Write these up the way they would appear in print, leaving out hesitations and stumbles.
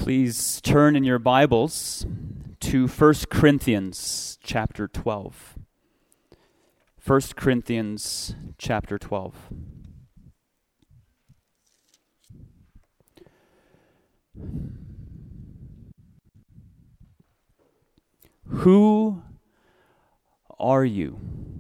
Please turn in your Bibles to 1 Corinthians chapter 12. 1 Corinthians chapter 12. Who are you?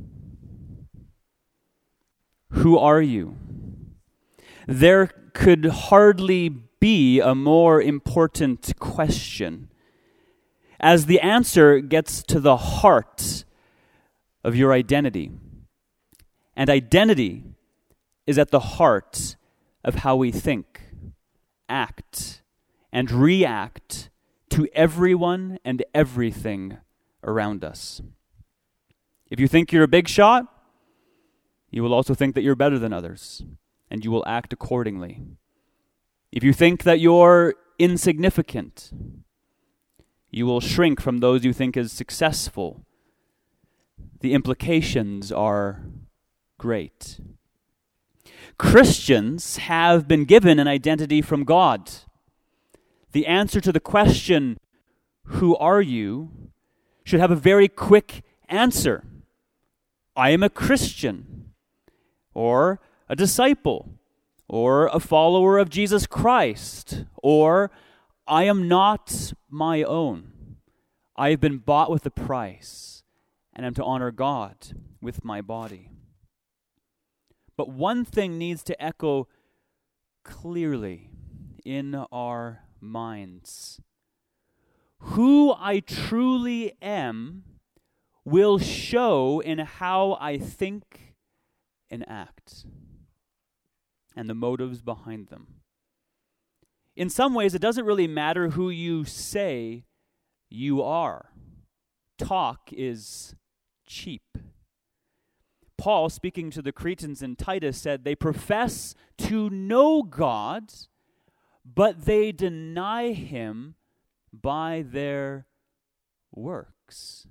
Who are you? There could hardly be a more important question, as the answer gets to the heart of your identity. And identity is at the heart of how we think, act, and react to everyone and everything around us. If you think you're a big shot, you will also think that you're better than others, and you will act accordingly. If you think that you're insignificant, you will shrink from those you think is successful. The implications are great. Christians have been given an identity from God. The answer to the question, who are you, should have a very quick answer. I am a Christian, or a disciple, or a follower of Jesus Christ, or I am not my own. I have been bought with a price, and am to honor God with my body. But one thing needs to echo clearly in our minds. Who I truly am will show in how I think and act, and the motives behind them. In some ways, it doesn't really matter who you say you are. Talk is cheap. Paul, speaking to the Cretans in Titus, said they profess to know God, but they deny him by their works.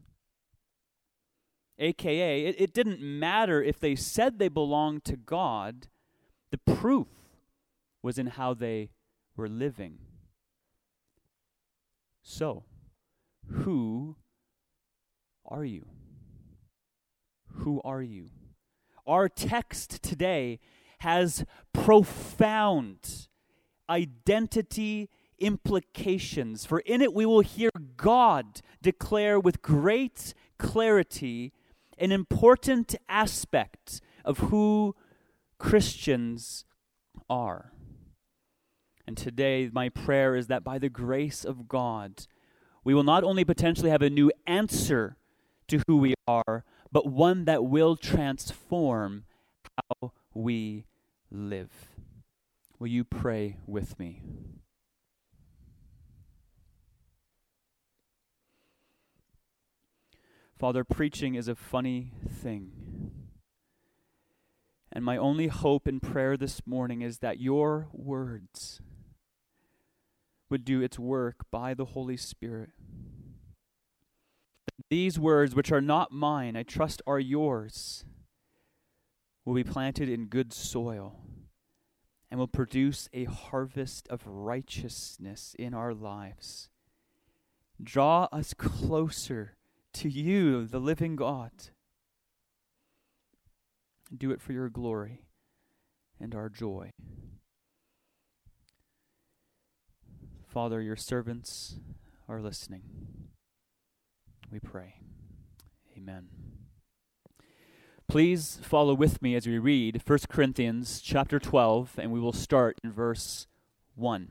AKA, it didn't matter if they said they belonged to God. The proof was in how they were living. So, who are you? Who are you? Our text today has profound identity implications, for in it we will hear God declare with great clarity an important aspect of who Christians are. And today, my prayer is that by the grace of God, we will not only potentially have a new answer to who we are, but one that will transform how we live. Will you pray with me? Father, preaching is a funny thing. And my only hope and prayer this morning is that your words would do its work by the Holy Spirit. These words, which are not mine, I trust are yours, will be planted in good soil and will produce a harvest of righteousness in our lives. Draw us closer to you, the living God. Do it for your glory and our joy. Father, your servants are listening. We pray. Amen. Please follow with me as we read 1 Corinthians chapter 12, and we will start in verse 1.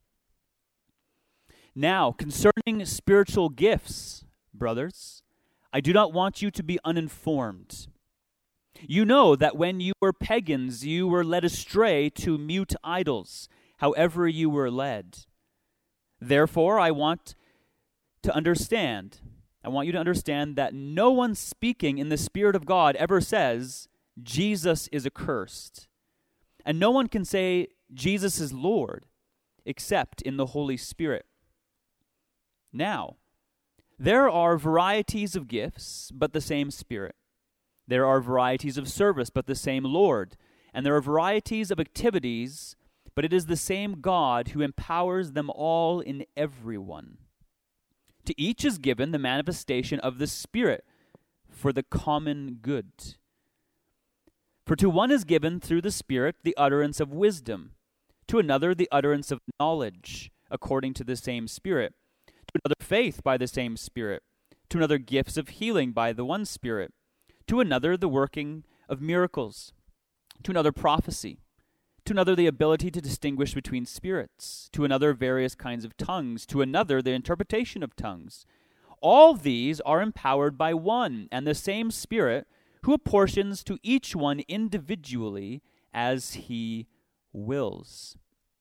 Now, concerning spiritual gifts, brothers, I do not want you to be uninformed. You know that when you were pagans, you were led astray to mute idols, however you were led. Therefore, I want you to understand that no one speaking in the Spirit of God ever says, Jesus is accursed. And no one can say, Jesus is Lord, except in the Holy Spirit. Now, there are varieties of gifts, but the same Spirit. There are varieties of service, but the same Lord. And there are varieties of activities, but it is the same God who empowers them all in everyone. To each is given the manifestation of the Spirit for the common good. For to one is given through the Spirit the utterance of wisdom, to another the utterance of knowledge, according to the same Spirit, to another faith by the same Spirit, to another gifts of healing by the one Spirit, to another the working of miracles, to another prophecy, to another the ability to distinguish between spirits, to another various kinds of tongues, to another the interpretation of tongues. All these are empowered by one and the same Spirit, who apportions to each one individually as he wills.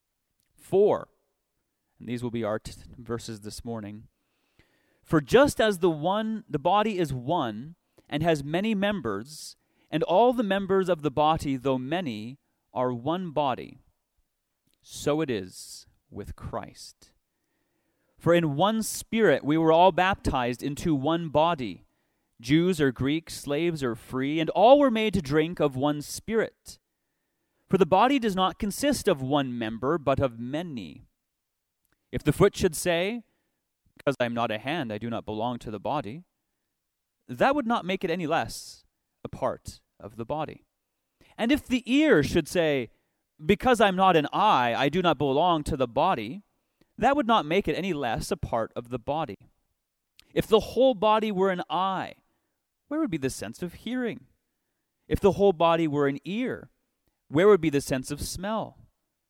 4, and these will be our verses this morning. For just as the body is one and has many members, and all the members of the body, though many, are one body, so it is with Christ. For in one Spirit we were all baptized into one body, Jews or Greeks, slaves or free, and all were made to drink of one Spirit. For the body does not consist of one member, but of many. If the foot should say, because I am not a hand, I do not belong to the body, that would not make it any less a part of the body. And if the ear should say, because I'm not an eye, I do not belong to the body, that would not make it any less a part of the body. If the whole body were an eye, where would be the sense of hearing? If the whole body were an ear, where would be the sense of smell?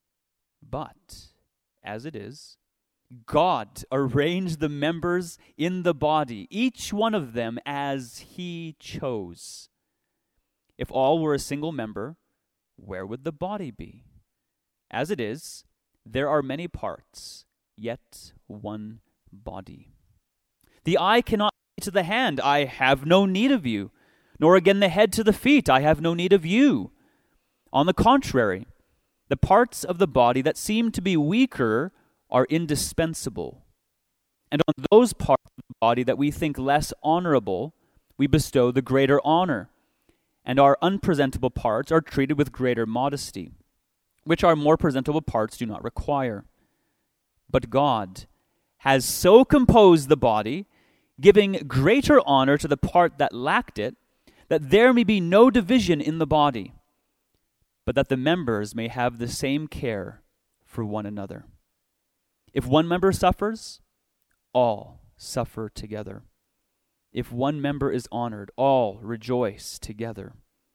But, as it is, God arranged the members in the body, each one of them as he chose. If all were a single member, where would the body be? As it is, there are many parts, yet one body. The eye cannot say to the hand, I have no need of you, nor again the head to the feet, I have no need of you. On the contrary, the parts of the body that seem to be weaker are indispensable. And on those parts of the body that we think less honorable, we bestow the greater honor. And our unpresentable parts are treated with greater modesty, which our more presentable parts do not require. But God has so composed the body, giving greater honor to the part that lacked it, that there may be no division in the body, but that the members may have the same care for one another. If one member suffers, all suffer together. If one member is honored, all rejoice together.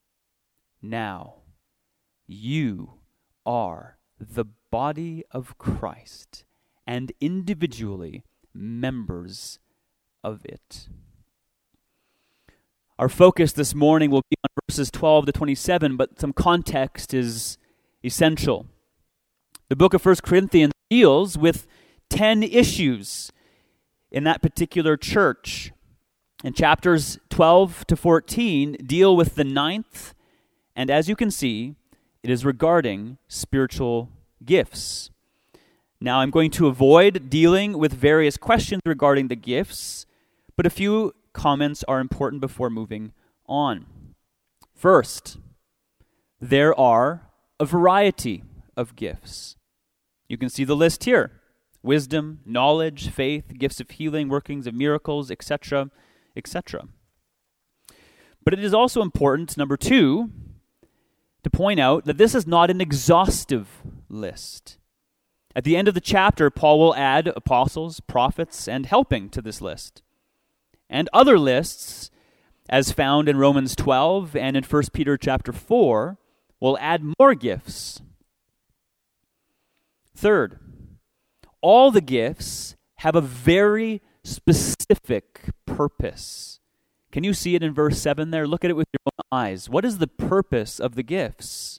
Now, you are the body of Christ, and individually members of it. Our focus this morning will be on verses 12 to 27, but some context is essential. The book of 1 Corinthians deals with 10 issues in that particular church. And chapters 12 to 14 deal with the 9th, and as you can see, it is regarding spiritual gifts. Now, I'm going to avoid dealing with various questions regarding the gifts, but a few comments are important before moving on. First, there are a variety of gifts. You can see the list here: wisdom, knowledge, faith, gifts of healing, workings of miracles, etc., etc. But it is also important, number 2, to point out that this is not an exhaustive list. At the end of the chapter, Paul will add apostles, prophets, and helping to this list. And other lists, as found in Romans 12 and in 1 Peter chapter 4, will add more gifts. Third, all the gifts have a very specific purpose. Can you see it in verse 7 there? Look at it with your own eyes. What is the purpose of the gifts?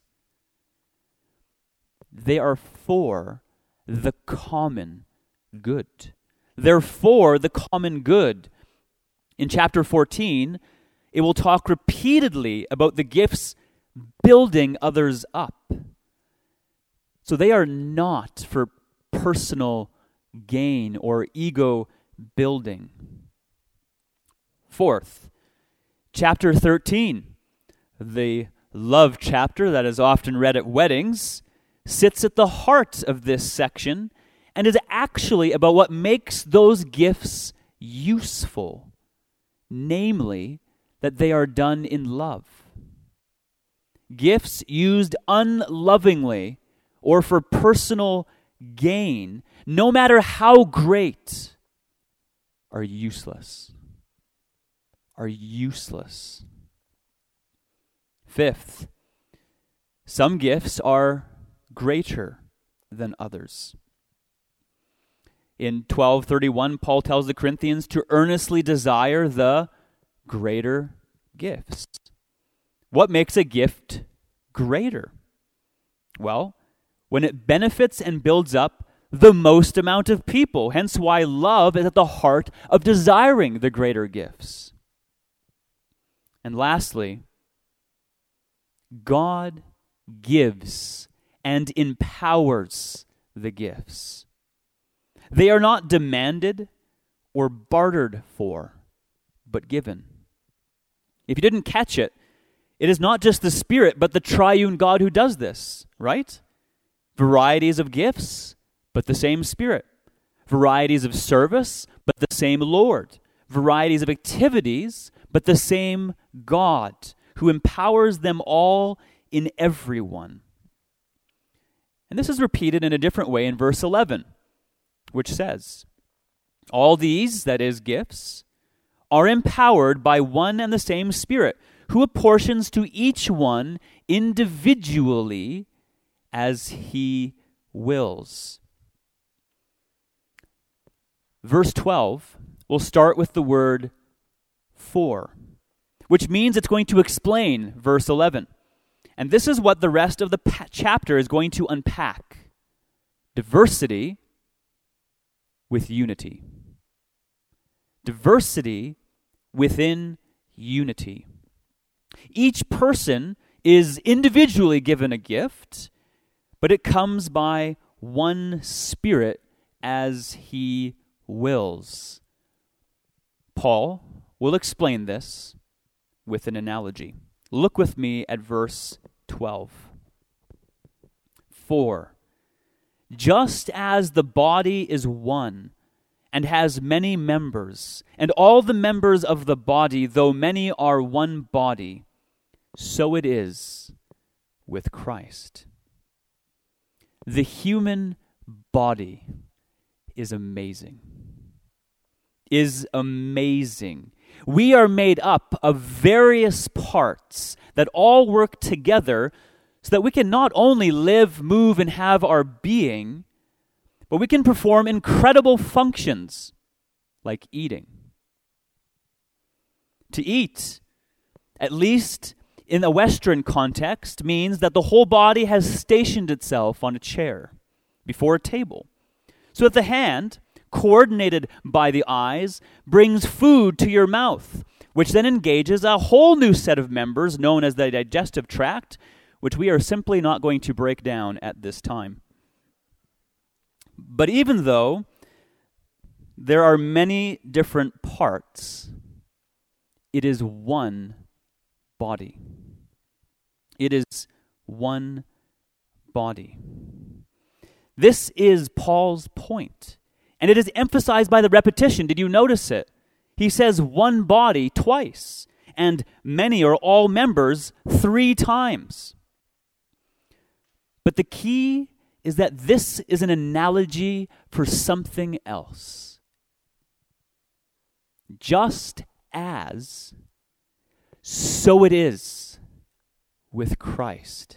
They are for the common good. They're for the common good. In chapter 14, it will talk repeatedly about the gifts building others up. So they are not for personal gain or ego building. Fourth, chapter 13, the love chapter that is often read at weddings, sits at the heart of this section and is actually about what makes those gifts useful, namely, that they are done in love. Gifts used unlovingly or for personal gain, no matter how great, are useless. Are useless. Fifth, some gifts are greater than others. In 12:31, Paul tells the Corinthians to earnestly desire the greater gifts. What makes a gift greater? Well, when it benefits and builds up the most amount of people, hence why love is at the heart of desiring the greater gifts. And lastly, God gives and empowers the gifts. They are not demanded or bartered for, but given. If you didn't catch it, it is not just the Spirit, but the triune God who does this, right? Varieties of gifts, but the same Spirit. Varieties of service, but the same Lord. Varieties of activities, but the same God who empowers them all in everyone. And this is repeated in a different way in verse 11, which says, all these, that is, gifts, are empowered by one and the same Spirit, who apportions to each one individually as he wills. Verse 12 will start with the word for, which means it's going to explain verse 11. And this is what the rest of the chapter is going to unpack. Diversity with unity. Diversity within unity. Each person is individually given a gift, but it comes by one Spirit as he wills. Paul will explain this with an analogy. Look with me at verse 12. For, just as the body is one and has many members, and all the members of the body, though many, are one body, so it is with Christ. The human body is amazing. Is amazing. We are made up of various parts that all work together so that we can not only live, move, and have our being, but we can perform incredible functions like eating. To eat, at least in a Western context, means that the whole body has stationed itself on a chair before a table, so that the hand, coordinated by the eyes, brings food to your mouth, which then engages a whole new set of members known as the digestive tract, which we are simply not going to break down at this time. But even though there are many different parts, it is one body. It is one body. This is Paul's point. And it is emphasized by the repetition. Did you notice it? He says one body twice, and many or all members 3 times. But the key is that this is an analogy for something else. Just as, so it is with Christ.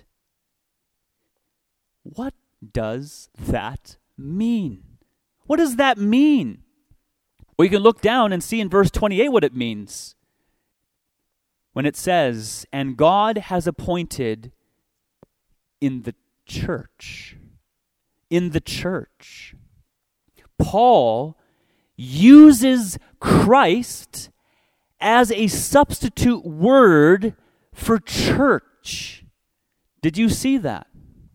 What does that mean? What does that mean? Well, you can look down and see in verse 28 what it means. When it says, and God has appointed in the church. In the church. Paul uses Christ as a substitute word for church. Did you see that?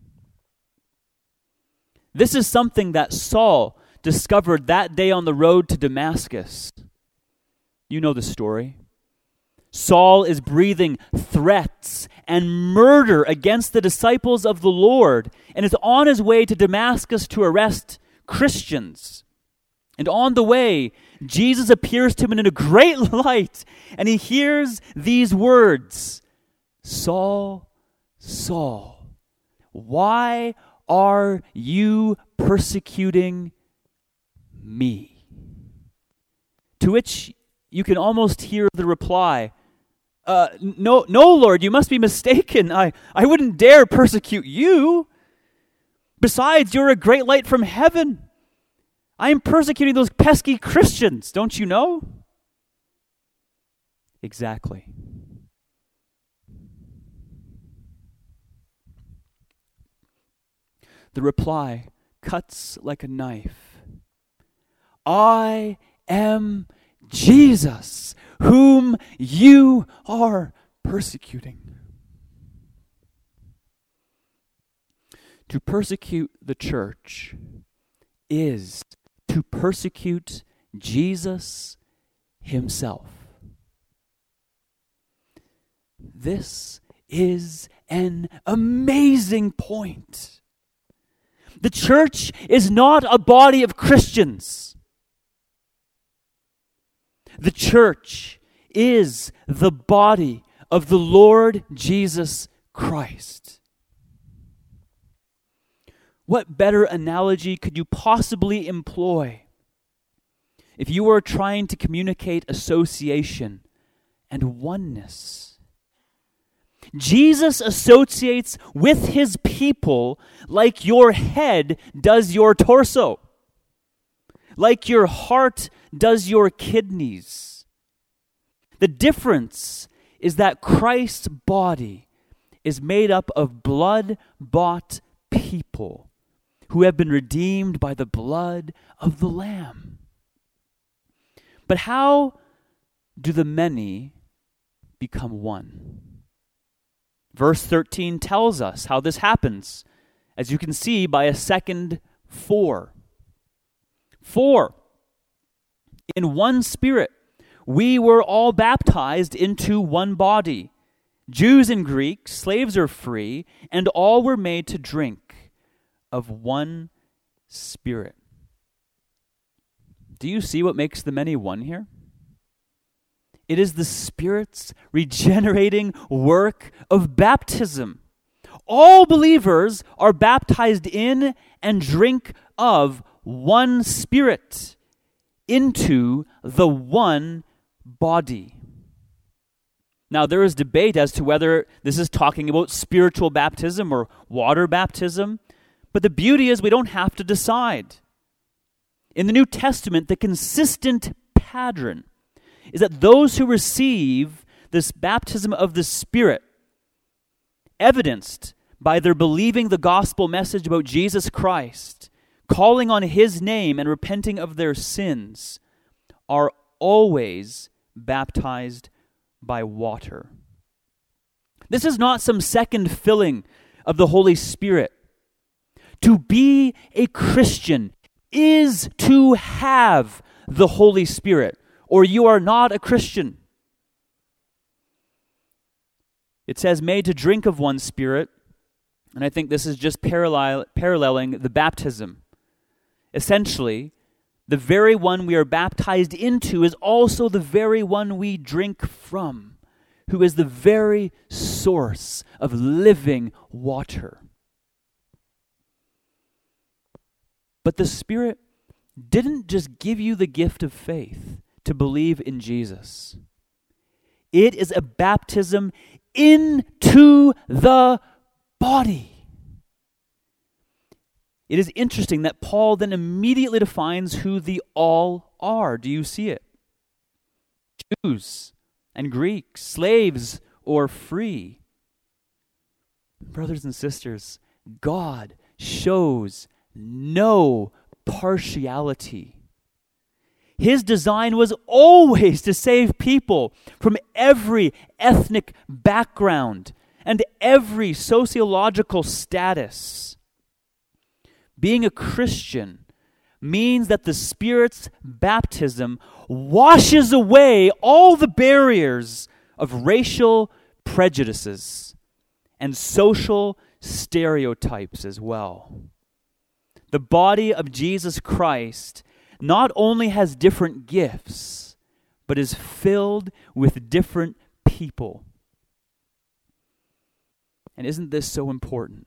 This is something that Saul discovered that day on the road to Damascus. You know the story. Saul is breathing threats and murder against the disciples of the Lord and is on his way to Damascus to arrest Christians. And on the way, Jesus appears to him in a great light, and he hears these words, "Saul, Saul, why are you persecuting me?" To which you can almost hear the reply, No, Lord, you must be mistaken. I wouldn't dare persecute you. Besides, you're a great light from heaven. I am persecuting those pesky Christians, don't you know? Exactly. The reply cuts like a knife. I am Jesus, whom you are persecuting. To persecute the church is to persecute Jesus himself. This is an amazing point. The church is not a body of Christians. The church is the body of the Lord Jesus Christ. What better analogy could you possibly employ if you were trying to communicate association and oneness? Jesus associates with his people like your head does your torso, like your heart does your kidneys. The difference is that Christ's body is made up of blood-bought people who have been redeemed by the blood of the Lamb. But how do the many become one? Verse 13 tells us how this happens, as you can see by a second 4. 4. In one Spirit, we were all baptized into one body. Jews and Greeks, slaves or free, and all were made to drink of one Spirit. Do you see what makes the many one here? It is the Spirit's regenerating work of baptism. All believers are baptized in and drink of one Spirit into the one body. Now, there is debate as to whether this is talking about spiritual baptism or water baptism, but the beauty is we don't have to decide. In the New Testament, the consistent pattern is that those who receive this baptism of the Spirit, evidenced by their believing the gospel message about Jesus Christ, calling on his name and repenting of their sins, are always baptized by water. This is not some second filling of the Holy Spirit. To be a Christian is to have the Holy Spirit, or you are not a Christian. It says, made to drink of one Spirit, and I think this is just paralleling the baptism. Essentially, the very one we are baptized into is also the very one we drink from, who is the very source of living water. But the Spirit didn't just give you the gift of faith to believe in Jesus. It is a baptism into the body. It is interesting that Paul then immediately defines who the all are. Do you see it? Jews and Greeks, slaves or free. Brothers and sisters, God shows no partiality. His design was always to save people from every ethnic background and every sociological status. Being a Christian means that the Spirit's baptism washes away all the barriers of racial prejudices and social stereotypes as well. The body of Jesus Christ not only has different gifts, but is filled with different people. And isn't this so important?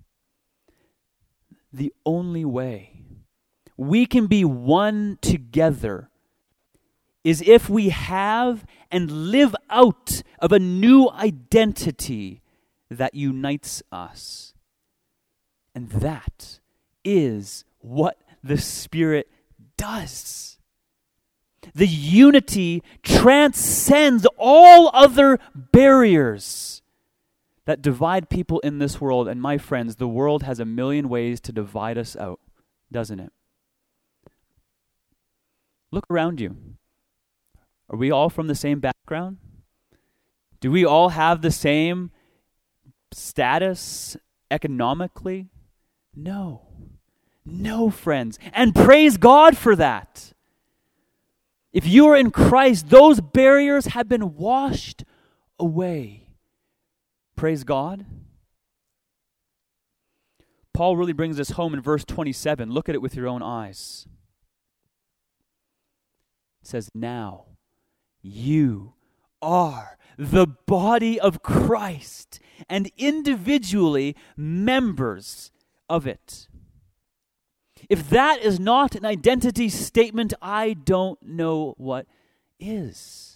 The only way we can be one together is if we have and live out of a new identity that unites us. And that is what the Spirit does. The unity transcends all other barriers that divide people in this world. And my friends, the world has a million ways to divide us out, doesn't it? Look around you. Are we all from the same background? Do we all have the same status economically? No. No, friends. And praise God for that. If you are in Christ, those barriers have been washed away. Praise God. Paul really brings this home in verse 27. Look at it with your own eyes. It says, now you are the body of Christ and individually members of it. If that is not an identity statement, I don't know what is.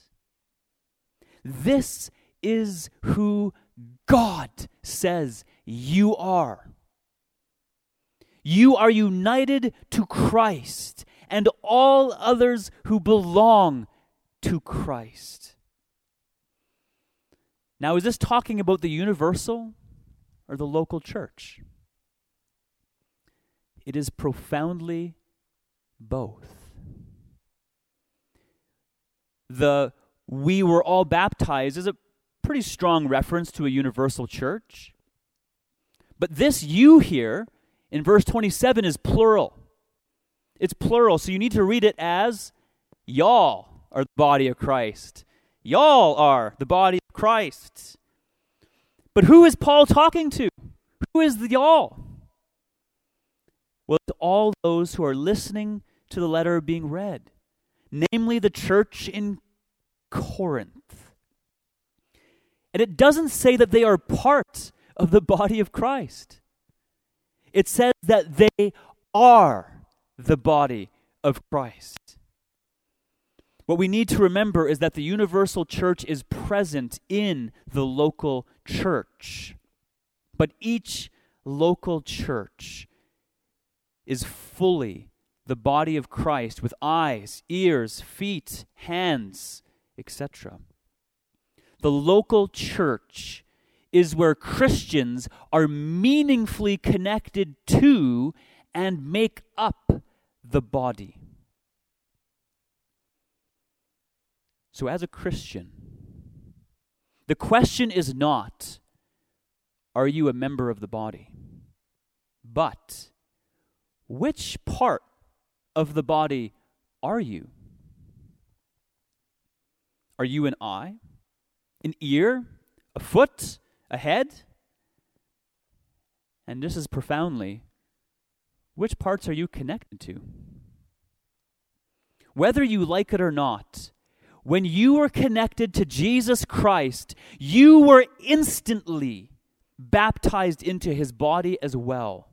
This is who God says you are. You are united to Christ and all others who belong to Christ. Now, is this talking about the universal or the local church? It is profoundly both. The "we were all baptized" is a pretty strong reference to a universal church. But this "you" here in verse 27 is plural. It's plural, so you need to read it as y'all are the body of Christ. Y'all are the body of Christ. But who is Paul talking to? Who is the y'all? Well, it's all those who are listening to the letter being read, namely the church in Corinth. And it doesn't say that they are part of the body of Christ. It says that they are the body of Christ. What we need to remember is that the universal church is present in the local church. But each local church is fully the body of Christ with eyes, ears, feet, hands, etc. The local church is where Christians are meaningfully connected to and make up the body. So as a Christian, the question is not, are you a member of the body? But, which part of the body are you? Are you an eye, an ear, a foot, a head? And just as profoundly, which parts are you connected to? Whether you like it or not, when you were connected to Jesus Christ, you were instantly baptized into his body as well.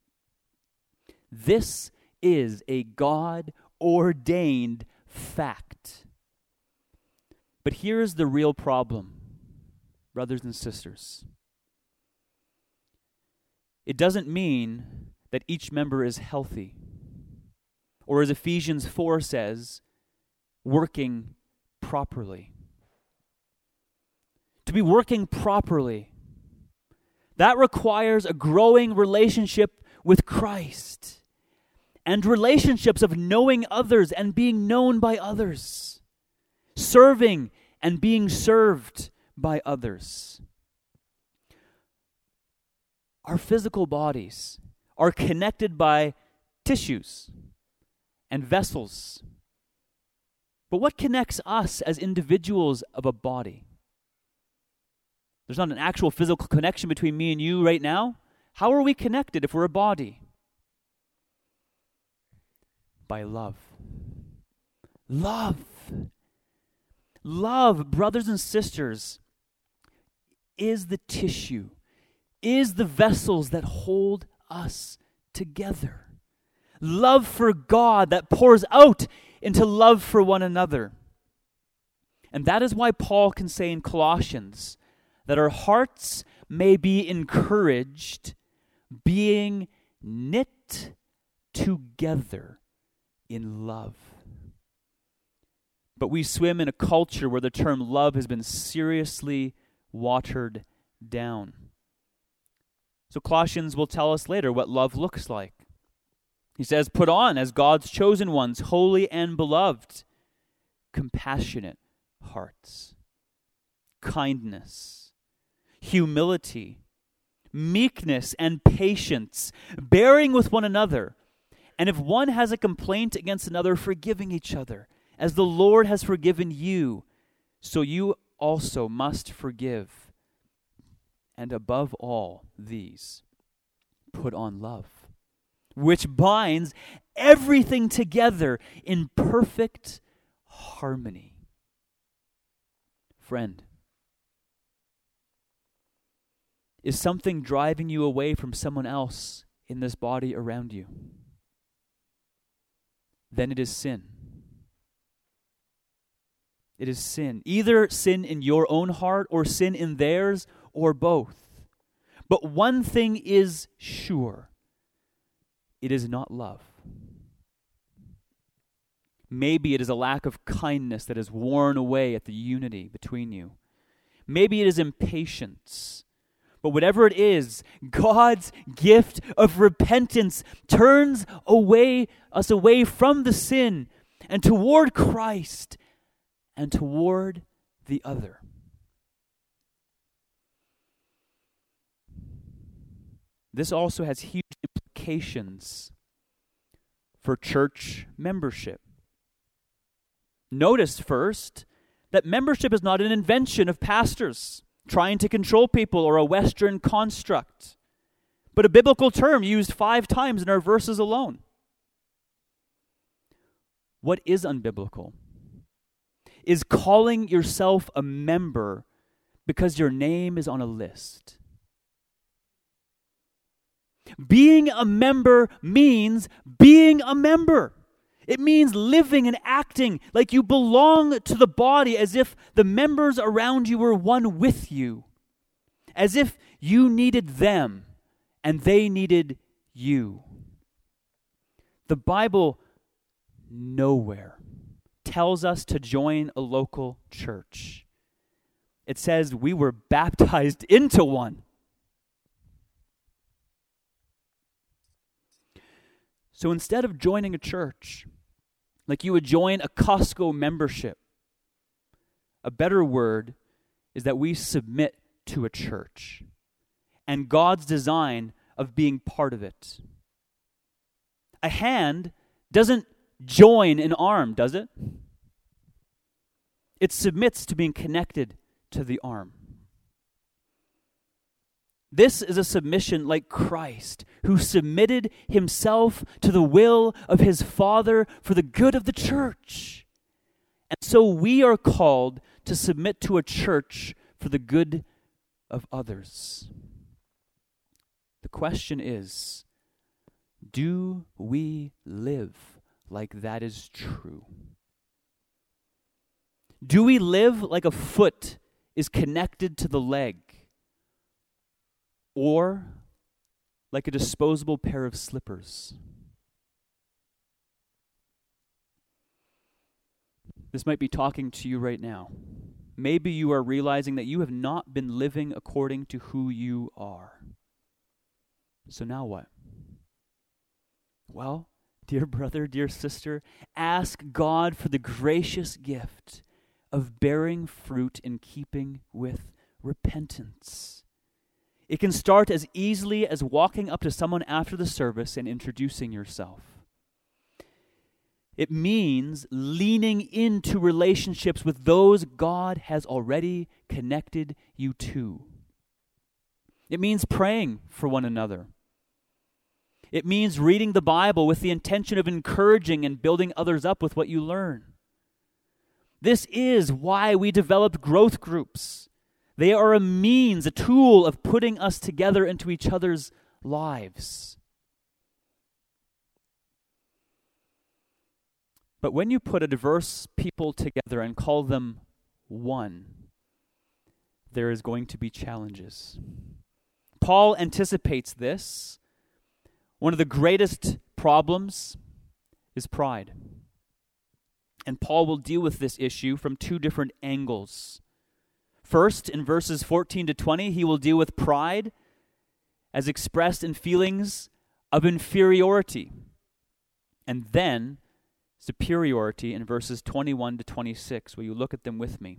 This is a God-ordained fact. But here's the real problem, brothers and sisters. It doesn't mean that each member is healthy, or as Ephesians 4 says, working properly. To be working properly, that requires a growing relationship with Christ and relationships of knowing others and being known by others, serving and being served by others. Our physical bodies are connected by tissues and vessels. But what connects us as individuals of a body? there's not an actual physical connection between me and you right now, how are we connected if we're a body? By love. Love. Love, brothers and sisters, is the tissue, is the vessels that hold us together. Love for God that pours out into love for one another. And that is why Paul can say in Colossians that our hearts may be encouraged, being knit together in love. But we swim in a culture where the term love has been seriously watered down. So Colossians will tell us later what love looks like. He says, put on as God's chosen ones, holy and beloved, compassionate hearts, kindness, humility, meekness, and patience, bearing with one another. And if one has a complaint against another, forgiving each other, as the Lord has forgiven you, so you also must forgive. And above all these, put on love, which binds everything together in perfect harmony. Friend, is something driving you away from someone else in this body around you? Then it is sin. It is sin. Either sin in your own heart or sin in theirs or both. But one thing is sure. It is not love. Maybe it is a lack of kindness that has worn away at the unity between you. Maybe it is impatience. But whatever it is, God's gift of repentance turns us away from the sin and toward Christ and toward the other. This also has huge implications for church membership. Notice first that membership is not an invention of pastors trying to control people or a Western construct, but a biblical term used 5 times in our verses alone. What is unbiblical is calling yourself a member because your name is on a list. Being a member means being a member. It means living and acting like you belong to the body, as if the members around you were one with you, as if you needed them and they needed you. The Bible nowhere tells us to join a local church. It says we were baptized into one. So instead of joining a church, like you would join a Costco membership, a better word is that we submit to a church and God's design of being part of it. A hand doesn't join an arm, does it? It submits to being connected to the arm. This is a submission like Christ, who submitted himself to the will of his Father for the good of the church. And so we are called to submit to a church for the good of others. The question is, do we live like that is true? Do we live like a foot is connected to the leg? Or like a disposable pair of slippers? This might be talking to you right now. Maybe you are realizing that you have not been living according to who you are. So now what? Well, dear brother, dear sister, ask God for the gracious gift of bearing fruit in keeping with repentance. It can start as easily as walking up to someone after the service and introducing yourself. It means leaning into relationships with those God has already connected you to. It means praying for one another. It means reading the Bible with the intention of encouraging and building others up with what you learn. This is why we developed growth groups. They are a means, a tool of putting us together into each other's lives. But when you put a diverse people together and call them one, there is going to be challenges. Paul anticipates this. One of the greatest problems is pride. And Paul will deal with this issue from two different angles. First, in verses 14 to 20, he will deal with pride as expressed in feelings of inferiority. And then, superiority in verses 21 to 26. Will you look at them with me?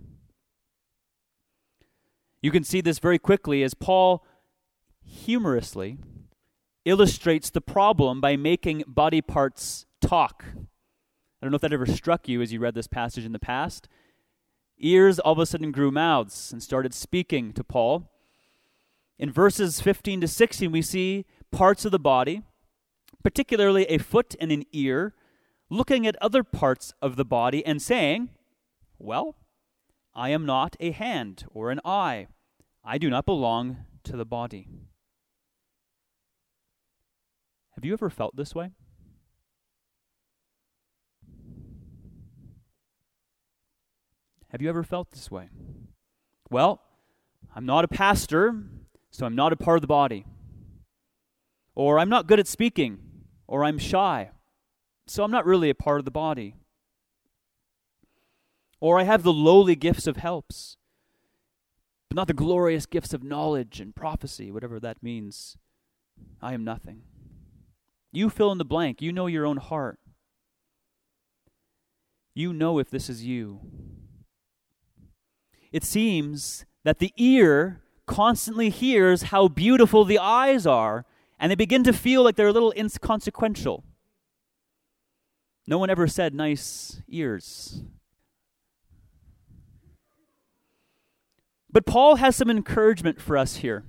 You can see this very quickly as Paul humorously illustrates the problem by making body parts talk. I don't know if that ever struck you as you read this passage in the past. Ears all of a sudden grew mouths and started speaking to Paul. In verses 15 to 16, we see parts of the body, particularly a foot and an ear, looking at other parts of the body and saying, well, I am not a hand or an eye. I do not belong to the body. Have you ever felt this way? Have you ever felt this way? Well, I'm not a pastor, so I'm not a part of the body. Or I'm not good at speaking, or I'm shy, so I'm not really a part of the body. Or I have the lowly gifts of helps, but not the glorious gifts of knowledge and prophecy, whatever that means. I am nothing. You fill in the blank. You know your own heart. You know if this is you. It seems that the ear constantly hears how beautiful the eyes are, and they begin to feel like they're a little inconsequential. No one ever said nice ears. But Paul has some encouragement for us here.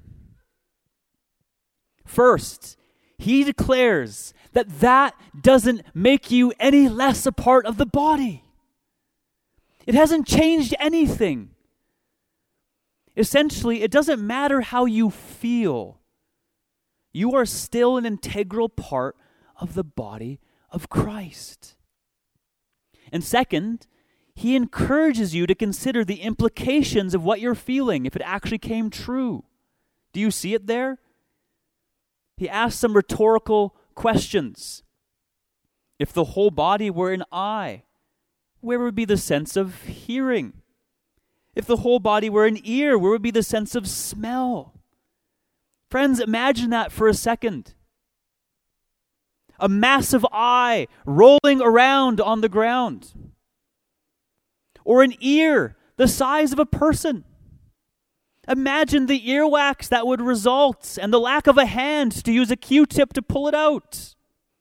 First, he declares that that doesn't make you any less a part of the body. It hasn't changed anything. Essentially, it doesn't matter how you feel. You are still an integral part of the body of Christ. And second, he encourages you to consider the implications of what you're feeling if it actually came true. Do you see it there? He asks some rhetorical questions. If the whole body were an eye, where would be the sense of hearing? If the whole body were an ear, where would be the sense of smell? Friends, imagine that for a second. A massive eye rolling around on the ground. Or an ear the size of a person. Imagine the earwax that would result and the lack of a hand to use a Q-tip to pull it out.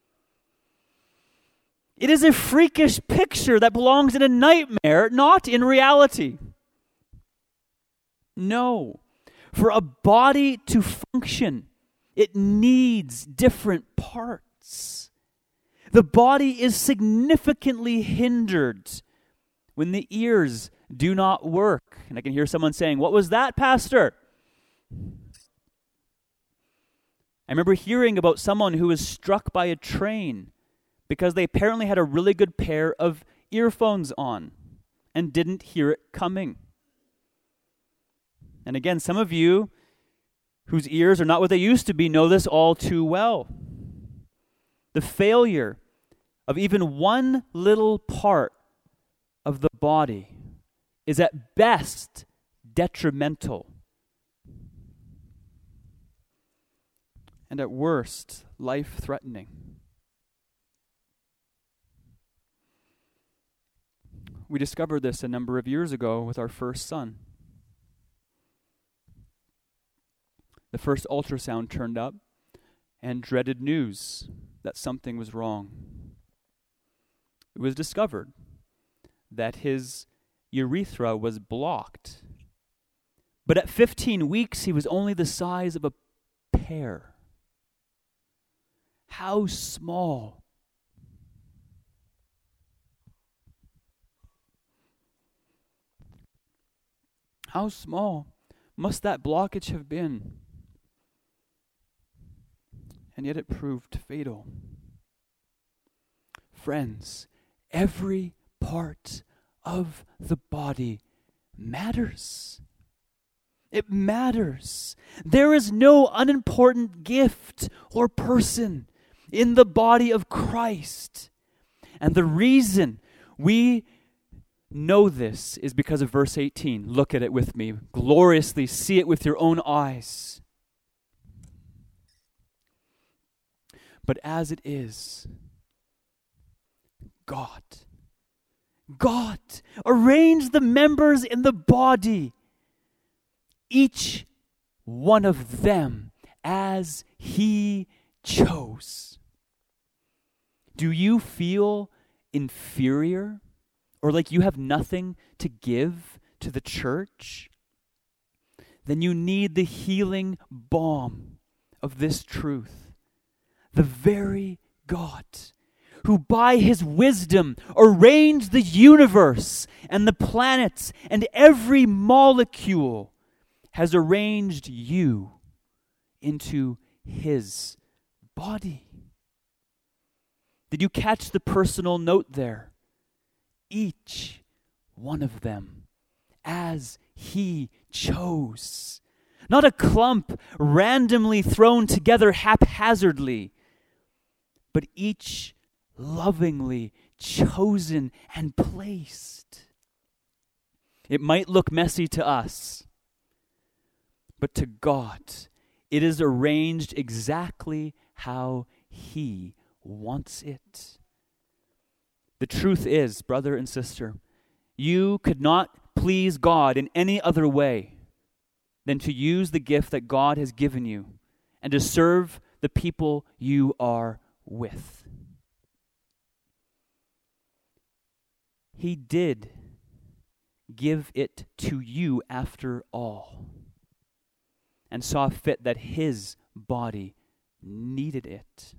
It is a freakish picture that belongs in a nightmare, not in reality. No. For a body to function, it needs different parts. The body is significantly hindered when the ears do not work. And I can hear someone saying, "What was that, Pastor?" I remember hearing about someone who was struck by a train because they apparently had a really good pair of earphones on and didn't hear it coming. And again, some of you whose ears are not what they used to be know this all too well. The failure of even one little part of the body is at best detrimental and at worst life-threatening. We discovered this a number of years ago with our first son. The first ultrasound turned up and dreaded news that something was wrong. It was discovered that his urethra was blocked But at 15 weeks, he was only the size of a pear. How small. How small must that blockage have been? And yet it proved fatal. Friends, every part of the body matters. It matters. There is no unimportant gift or person in the body of Christ. And the reason we know this is because of verse 18. Look at it with me. Gloriously see it with your own eyes. But as it is, God arranged the members in the body, each one of them as He chose. Do you feel inferior or like you have nothing to give to the church? Then you need the healing balm of this truth. The very God who by His wisdom arranged the universe and the planets and every molecule has arranged you into His body. Did you catch the personal note there? Each one of them as He chose. Not a clump randomly thrown together haphazardly, but each lovingly chosen and placed. It might look messy to us, but to God, it is arranged exactly how He wants it. The truth is, brother and sister, you could not please God in any other way than to use the gift that God has given you and to serve the people you are with. He did give it to you after all, and saw fit that His body needed it.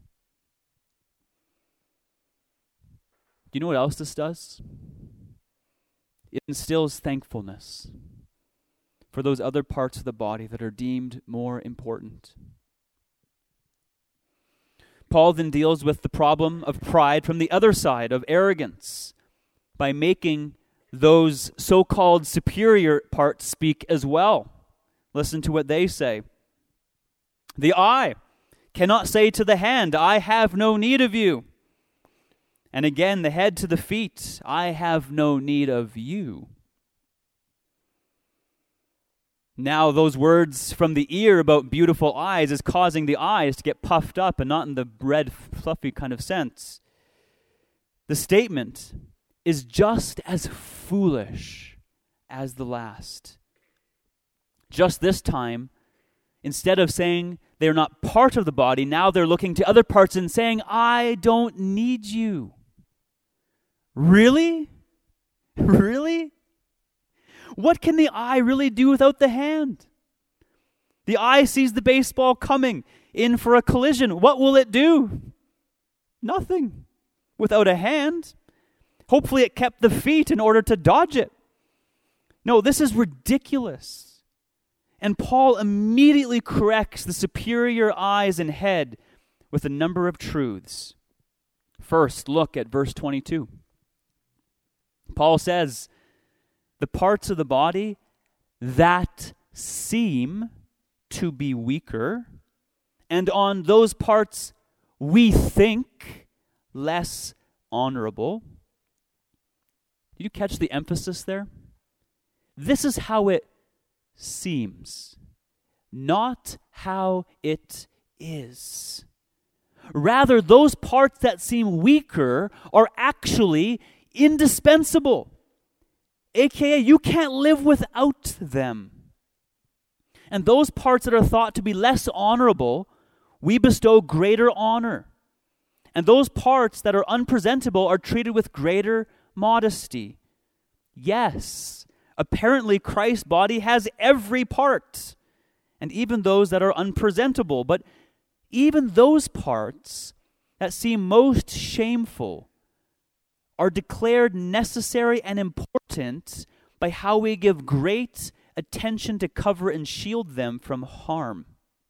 Do you know what else this does? It instills thankfulness for those other parts of the body that are deemed more important. Paul then deals with the problem of pride from the other side, of arrogance, by making those so-called superior parts speak as well. Listen to what they say. The eye cannot say to the hand, I have no need of you. And again, the head to the feet, I have no need of you. Now, those words from the ear about beautiful eyes is causing the eyes to get puffed up, and not in the red, fluffy kind of sense. The statement is just as foolish as the last. Just this time, instead of saying they're not part of the body, now they're looking to other parts and saying, I don't need you. Really? Really? What can the eye really do without the hand? The eye sees the baseball coming in for a collision. What will it do? Nothing. Without a hand. Hopefully it kept the feet in order to dodge it. No, this is ridiculous. And Paul immediately corrects the superior eyes and head with a number of truths. First, look at verse 22. Paul says, the parts of the body that seem to be weaker, and on those parts we think less honorable. Did you catch the emphasis there? This is how it seems, not how it is. Rather, those parts that seem weaker are actually indispensable. AKA, you can't live without them. And those parts that are thought to be less honorable, we bestow greater honor. And those parts that are unpresentable are treated with greater modesty. Yes, Apparently, Christ's body has every part, and even those that are unpresentable. But even those parts that seem most shameful are declared necessary and important by how we give great attention to cover and shield them from harm.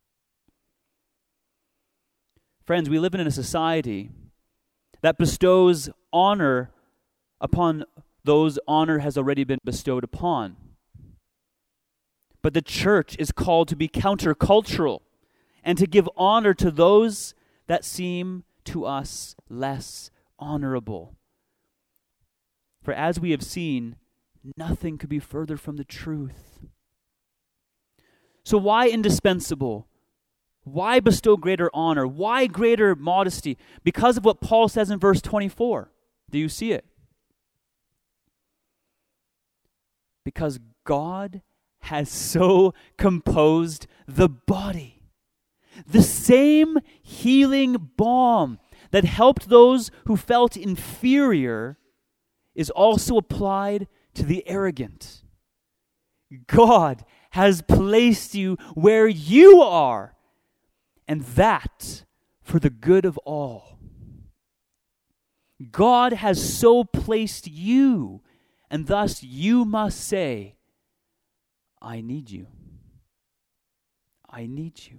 Friends, we live in a society that bestows honor upon those honor has already been bestowed upon. But the church is called to be countercultural and to give honor to those that seem to us less honorable. For as we have seen, nothing could be further from the truth. So why indispensable? Why bestow greater honor? Why greater modesty? Because of what Paul says in verse 24. Do you see it? Because God has so composed the body. The same healing balm that helped those who felt inferior is also applied to the arrogant. God has placed you where you are, and that for the good of all. God has so placed you, and thus you must say, I need you. I need you.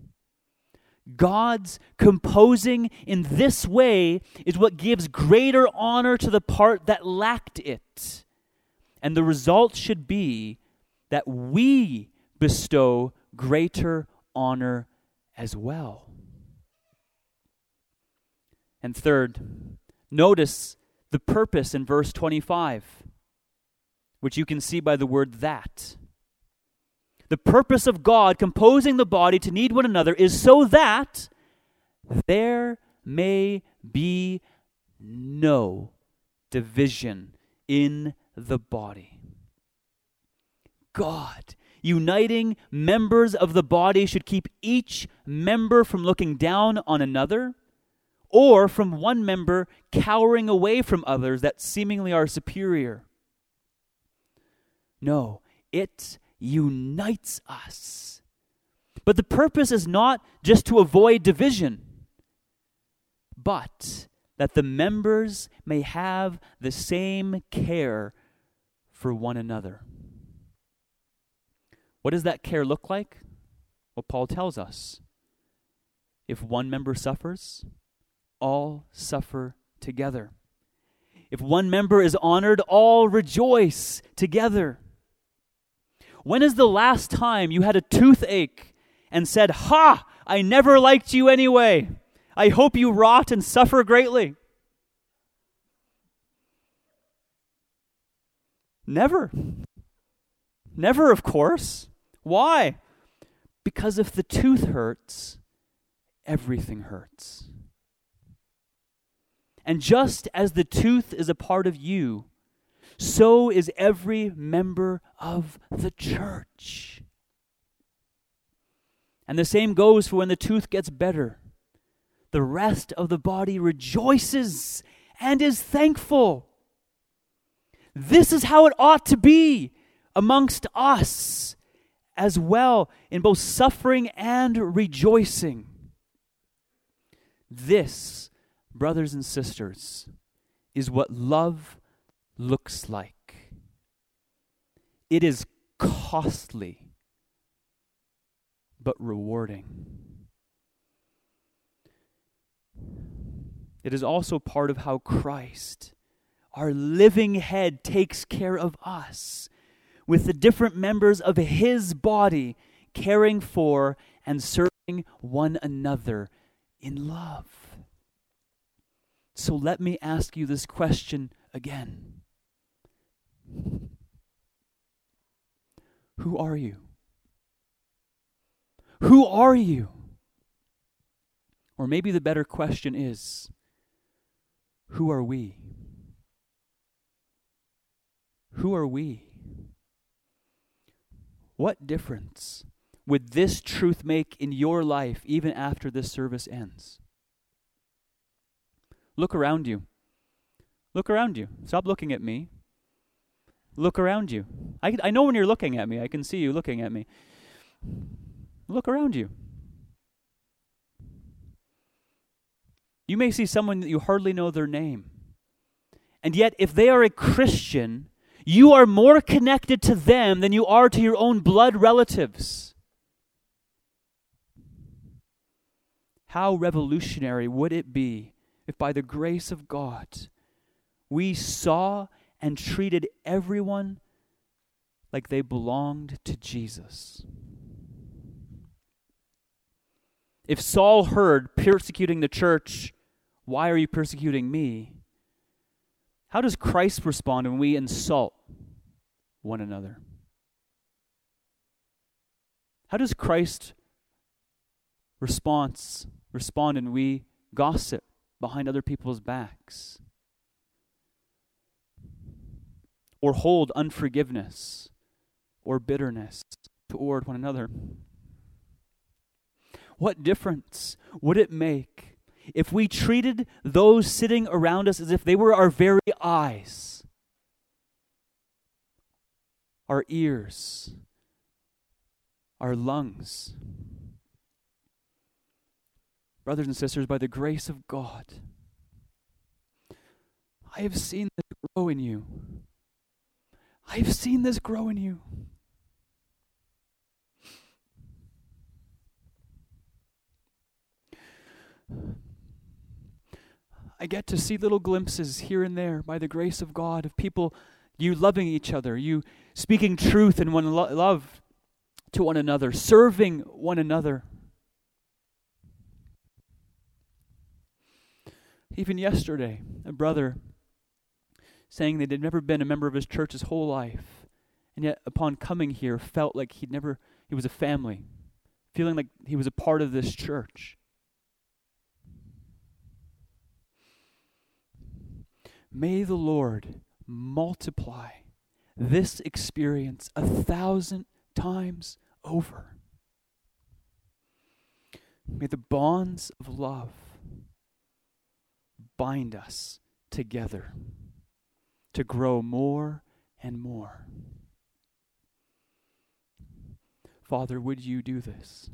God's composing in this way is what gives greater honor to the part that lacked it. And the result should be that we bestow greater honor as well. And third, notice the purpose in verse 25, which you can see by the word that. The purpose of God composing the body to need one another is so that there may be no division in the body. God, uniting members of the body, should keep each member from looking down on another, or from one member cowering away from others that seemingly are superior. No, it unites us. But the purpose is not just to avoid division, but that the members may have the same care for one another. What does that care look like? Well, Paul tells us, if one member suffers, all suffer together. If one member is honored, all rejoice together. When is the last time you had a toothache and said, "Ha! I never liked you anyway. I hope you rot and suffer greatly"? Never. Never, of course. Why? Because if the tooth hurts, everything hurts. And just as the tooth is a part of you, so is every member of the church. And the same goes for when the tooth gets better. The rest of the body rejoices and is thankful. This is how it ought to be amongst us as well, in both suffering and rejoicing. This, brothers and sisters, is what love looks like. It is costly, but rewarding. It is also part of how Christ, our living head, takes care of us, with the different members of his body caring for and serving one another in love. So let me ask you this question again. Who are you? Who are you? Or maybe the better question is, who are we? Who are we? What difference would this truth make in your life even after this service ends? Look around you. Look around you. Stop looking at me. Look around you. I know when you're looking at me. I can see you looking at me. Look around you. You may see someone that you hardly know their name. And yet, if they are a Christian, you are more connected to them than you are to your own blood relatives. How revolutionary would it be if by the grace of God, we saw and treated everyone like they belonged to Jesus? If Saul heard persecuting the church, "Why are you persecuting me?" How does Christ respond when we insult one another? How does Christ respond when we gossip behind other people's backs? Or hold unforgiveness or bitterness toward one another? What difference would it make if we treated those sitting around us as if they were our very eyes, our ears, our lungs? Brothers and sisters, by the grace of God, I have seen this grow in you. I have seen this grow in you. I get to see little glimpses here and there by the grace of God of people, you loving each other, you speaking truth and love to one another, serving one another. Even yesterday, a brother saying that he'd never been a member of his church his whole life, and yet upon coming here felt like he was a family, feeling like he was a part of this church. May the Lord multiply this experience 1,000 times over. May the bonds of love bind us together to grow more and more. Father, would you do this?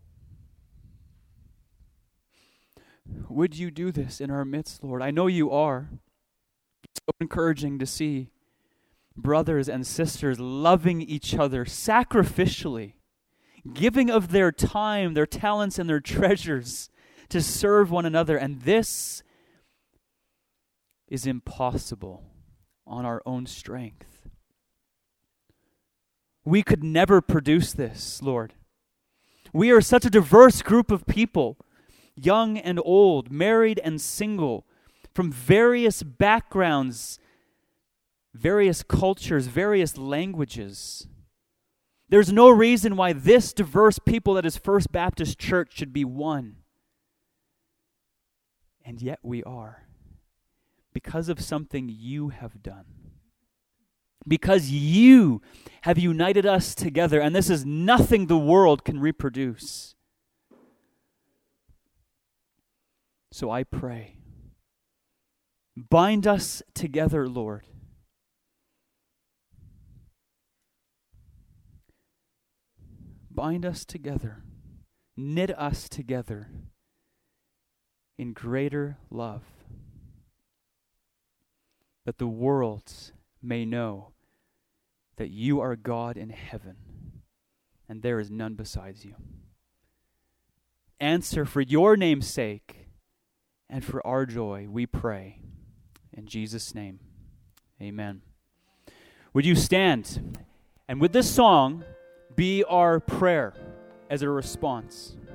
Would you do this in our midst, Lord? I know you are. It's so encouraging to see brothers and sisters loving each other sacrificially, giving of their time, their talents, and their treasures to serve one another. And this is impossible on our own strength. We could never produce this, Lord. We are such a diverse group of people, young and old, married and single, from various backgrounds, various cultures, various languages. There's no reason why this diverse people that is First Baptist Church should be one. And yet we are. Because of something you have done. Because you have united us together, and this is nothing the world can reproduce. So I pray, bind us together, Lord. Bind us together, knit us together in greater love, that the world may know that you are God in heaven, and there is none besides you. Answer for your name's sake and for our joy, we pray. In Jesus' name, amen. Would you stand? And with this song, be our prayer as a response.